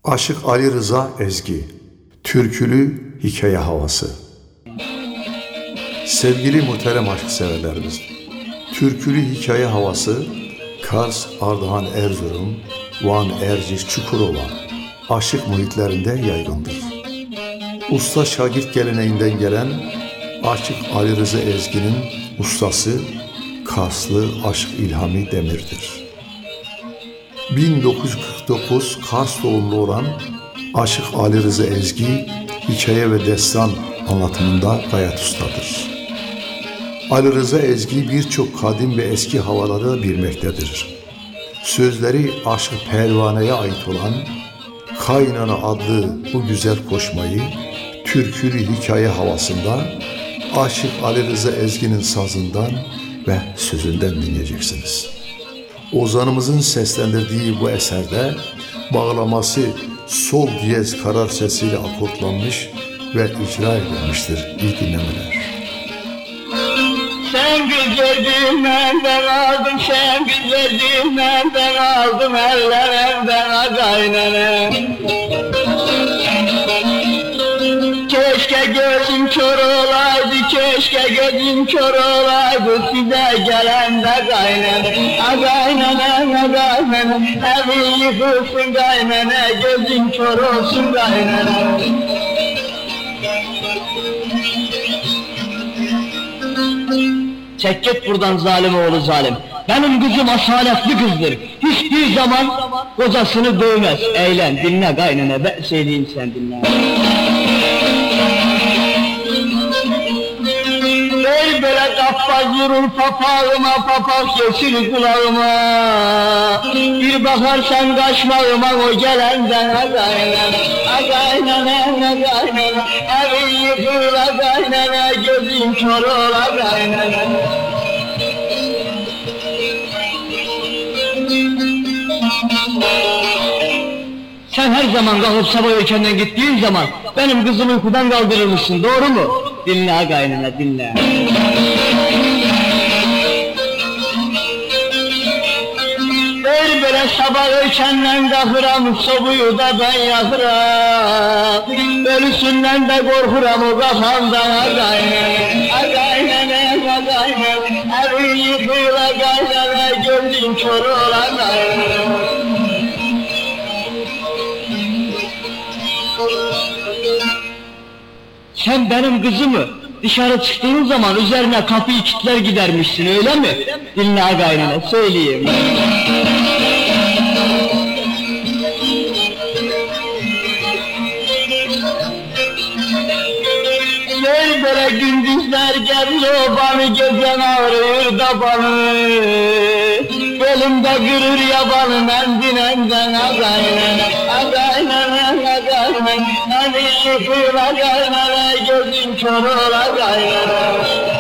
Aşık Ali Rıza Ezgi, türkülü hikaye havası. Sevgili muhterem aşk severlerimiz, türkülü hikaye havası Kars, Ardahan, Erzurum, Van, Erciş, Çukurova aşık muhitlerinde yaygındır. Usta şagird geleneğinden gelen Aşık Ali Rıza Ezgi'nin ustası Karslı Aşık İlhami Demir'dir. 1949 Kars doğumlu olan Aşık Ali Rıza Ezgi, hikaye ve destan anlatımında gayet ustadır. Ali Rıza Ezgi birçok kadim ve eski havaları bilmektedir. Sözleri Aşık Pervane'ye ait olan Kaynana adlı bu güzel koşmayı türkülü hikaye havasında Aşık Ali Rıza Ezgi'nin sazından ve sözünden dinleyeceksiniz. Ozanımızın seslendirdiği bu eserde bağlaması sol diyez karar sesiyle akortlanmış ve icra edilmiştir. İyi dinlemeler. Sen güzeldin benden aldım, sen güzeldin benden aldım, eller elden kaynana. Keşke gözüm kör olaydı, keşke gözüm kör olaydı, size gelen de kaynana. Kaynana, kaynana, evin yıkılsın kaynana, gözüm kör olsun kaynana. Çek git buradan zalim oğlu zalim. Benim kızım asaletli kızdır. Hiçbir zaman kocasını dövmez. Eğlen, dinle kaynana, ben söyleyeyim sen dinle. Ey böyle kappaz vurur papağıma, papaz yeşil kulağıma. Bir bakarsan kaşmağıma, o gelenden kaynana. Kaynana, kaynana, evin yıkıla kaynana, gözün kör ola kaynana. Sen her zaman kalkıp sabah erkenden gittiğin zaman benim kızımı uykudan kaldırırmışsın, doğru mu? Dinle kaynana, dinle. Ver böyle sabah erkenden kalkıram, sobuyu da ben yakıram. Ölüsünden de korkuram o kafamdan kaynana. Kaynana, kaynana, evin yıkıla kaynana, gözün kör ola kaynana. Sen benim kızımı dışarı çıktığın zaman üzerine kapıyı kilitler gidermişsin, öyle mi? Dinle kaynana, söyleyeyim. Gel böyle gündüzler gel yobanı, gezen ağrıyor tabanı. Elimde gırır yabanı, mendilenden kaynana. Kaynana, kaynana, hani yıkıla kaynana, gözün kör ola kaynana.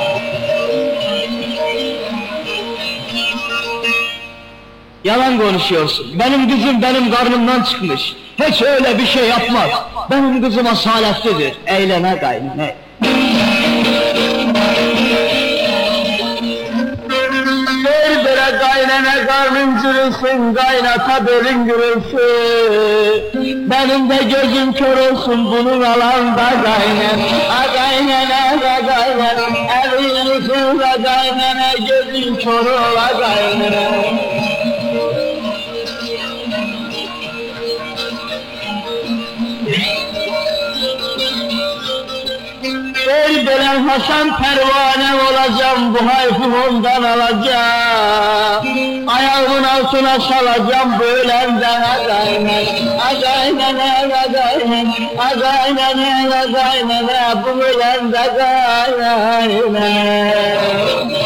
Yalan konuşuyorsun. Benim kızım benim karnımdan çıkmış. Hiç öyle bir şey yapmaz. Benim kızım asaletlidir. Eğlene kaynana. Böyle kaynana karnın cırılsın, kaynata belin gürülsün. Benim de gözüm kör olsun, bunun alanda kaynana. Kaynana, kaynana, evin yıkıla kaynana, gözüm kör ola kaynana. Belen Hasan Pervane olacağım, bu hayfı ondan alacağım. Ayağımın altına salacağım, böylenden kaynana. Kaynana, kaynana, kaynana, kaynana, bu böylenden kaynana.